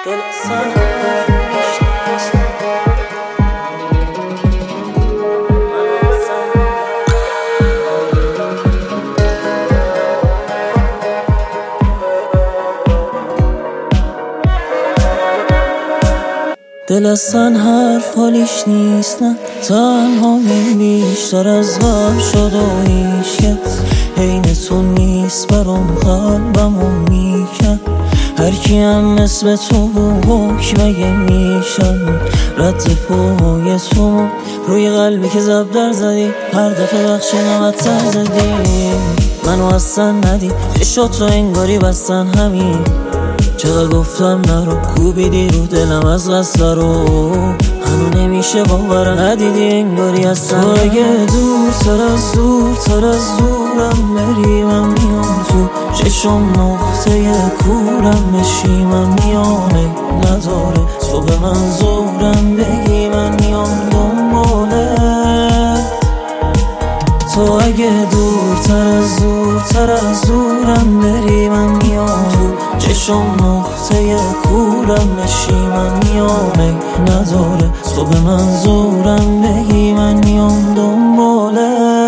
دل اصلا حرف حالیش نیست، نه تنها بیشتر از قبل شد و هیچکس عین تو نیست، برام قلبمو میکن. هرکی هم مثل تو حکمه میشن، رد پای تو روی قلبی که زبدر زدی، هر دفعه بخشی نمتر زدی. منو اصلا ندی، شد تو انگاری بستن همین. چقدر گفتم نرو، کوبیدی رو دلم از قصد رو، هنو نمیشه باورم ندیدی انگاری هستم. تو اگه دورتر از دورم بری، من میام تو چشم نقطه کورم بشی. من میام نداره تو به من زورم بگی، من میام دنباله. تو اگه دورتر از دورم بری، من میام تو چشم نقطه کورم بشی. من میام نداره تو به من زورم بگی، من میام دنباله.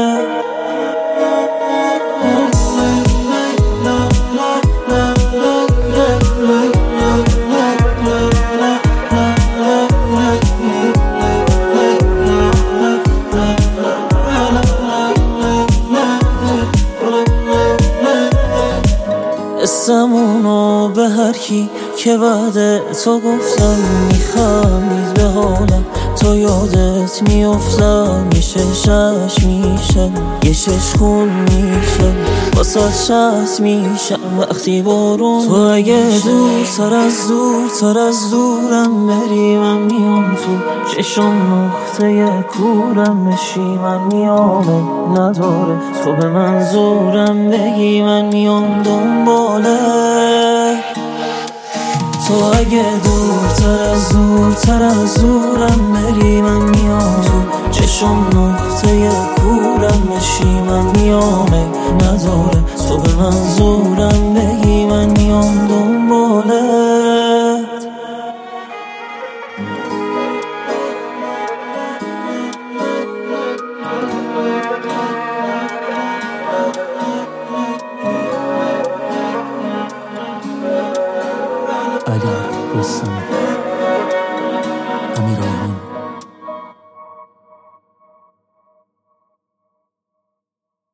اسمونو به هر کی که بعد تو گفتم میخندید به حالم. تو یادت میافتم یه چشش میشم، یه چش خون میشم، واسه شهت میشم وقتی بارون. تو اگه دورتر از دورم بری، من میام تو چشم نقطه کورم بشی. من میام نداره تو به من زورم بگی، من میام دنباله. تو اگه دورتر از دورم بری، من میام تو چشم نقطه کورم بشی. من میام نداره تو به من زورم بگی، من میام دنباله. علی رستمی.